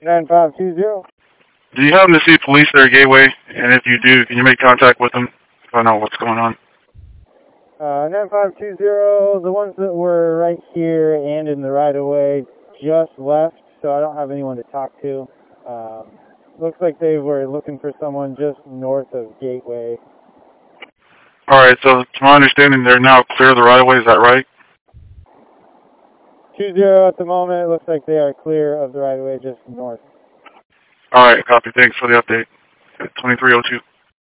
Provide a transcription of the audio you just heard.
9520. Do you happen to see police there, Gateway? And if you do, can you make contact with them? Find out what's going on. 9520, the ones that were right here and in the right-of-way just left, so I don't have anyone to talk to. Looks like they were looking for someone just north of Gateway. Alright, so to my understanding, they're now clear of the right-of-way, is that right? 20 at the moment, it looks like they are clear of the right-of-way just north. Alright, copy. Thanks for the update. 2302.